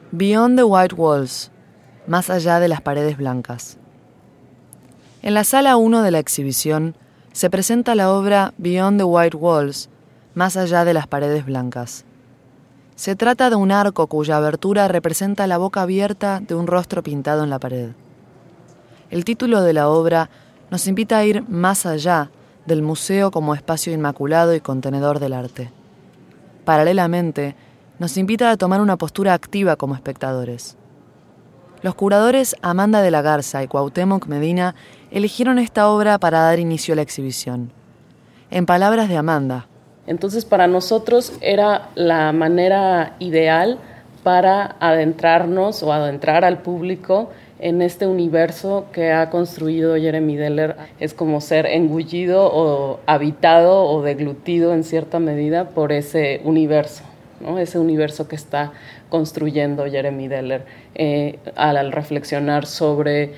Beyond the White Walls, más allá de las paredes blancas. En la sala 1 de la exhibición se presenta la obra Beyond the White Walls, más allá de las paredes blancas. Se trata de un arco cuya abertura representa la boca abierta de un rostro pintado en la pared. El título de la obra nos invita a ir más allá del museo como espacio inmaculado y contenedor del arte. Paralelamente, nos invita a tomar una postura activa como espectadores. Los curadores Amanda de la Garza y Cuauhtémoc Medina eligieron esta obra para dar inicio a la exhibición. En palabras de Amanda: entonces, para nosotros era la manera ideal para adentrarnos o adentrar al público en este universo que ha construido Jeremy Deller. Es como ser engullido o habitado o deglutido en cierta medida por ese universo, ¿no? Ese universo que está construyendo Jeremy Deller al reflexionar sobre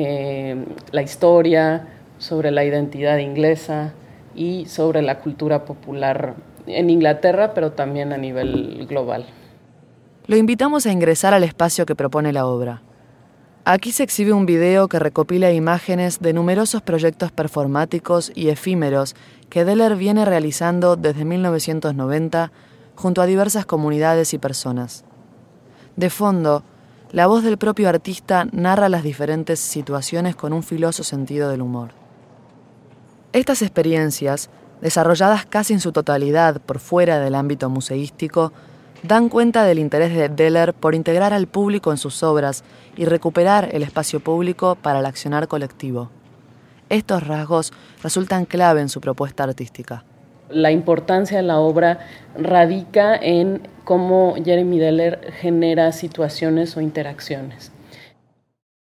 la historia, sobre la identidad inglesa y sobre la cultura popular en Inglaterra, pero también a nivel global. Lo invitamos a ingresar al espacio que propone la obra. Aquí se exhibe un video que recopila imágenes de numerosos proyectos performáticos y efímeros que Deller viene realizando desde 1990 junto a diversas comunidades y personas. De fondo, la voz del propio artista narra las diferentes situaciones con un filoso sentido del humor. Estas experiencias, desarrolladas casi en su totalidad por fuera del ámbito museístico, dan cuenta del interés de Deller por integrar al público en sus obras y recuperar el espacio público para el accionar colectivo. Estos rasgos resultan clave en su propuesta artística. La importancia de la obra radica en cómo Jeremy Deller genera situaciones o interacciones.